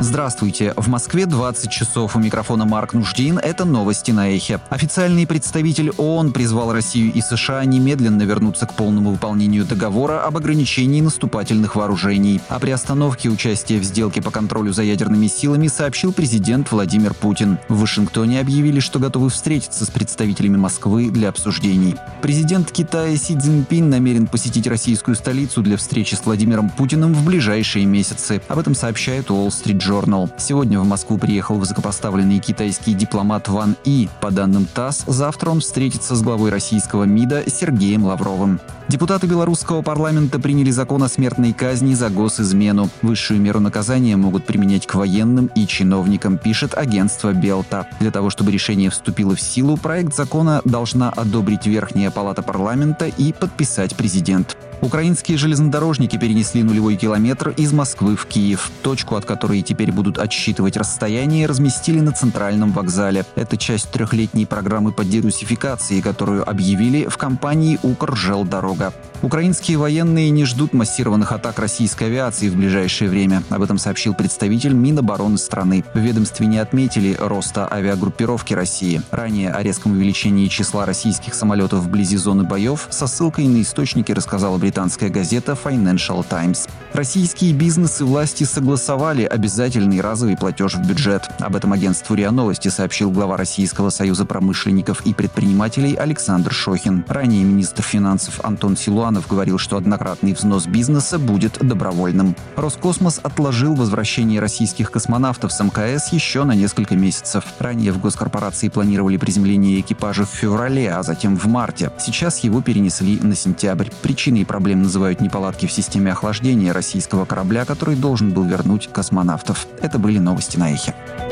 Здравствуйте. В Москве 20 часов. У микрофона Марк Нуждин. Это новости на Эхе. Официальный представитель ООН призвал Россию и США немедленно вернуться к полному выполнению договора об ограничении наступательных вооружений. О приостановке участия в сделке по контролю за ядерными силами сообщил президент Владимир Путин. В Вашингтоне объявили, что готовы встретиться с представителями Москвы для обсуждений. Президент Китая Си Цзиньпин намерен посетить российскую столицу для встречи с Владимиром Путиным в ближайшие месяцы. Об этом сообщает Wall Street Journal. Сегодня в Москву приехал высокопоставленный китайский дипломат Ван И. По данным ТАСС, завтра он встретится с главой российского МИДа Сергеем Лавровым. Депутаты белорусского парламента приняли закон о смертной казни за госизмену. Высшую меру наказания могут применять к военным и чиновникам, пишет агентство Белта. Для того, чтобы решение вступило в силу, проект закона должна одобрить Верхняя палата парламента и подписать президент. Украинские железнодорожники перенесли нулевой километр из Москвы в Киев. Точку, от которой теперь будут отсчитывать расстояние, разместили на центральном вокзале. Это часть трехлетней программы по дерусификации, которую объявили в компании «Укржелдорога». Украинские военные не ждут массированных атак российской авиации в ближайшее время. Об этом сообщил представитель Минобороны страны. В ведомстве не отметили роста авиагруппировки России. Ранее о резком увеличении числа российских самолетов вблизи зоны боев со ссылкой на источники рассказала британская газета Financial Times. Российские бизнес и власти согласовали обязательный разовый платеж в бюджет. Об этом агентству РИА Новости сообщил глава Российского союза промышленников и предпринимателей Александр Шохин. Ранее министр финансов Антон Силуанов говорил, что однократный взнос бизнеса будет добровольным. Роскосмос отложил возвращение российских космонавтов с МКС еще на несколько месяцев. Ранее в госкорпорации планировали приземление экипажа в феврале, а затем в марте. Сейчас его перенесли на сентябрь. Причиной проблем называют неполадки в системе охлаждения российского корабля, который должен был вернуть космонавтов. Это были новости на Эхе.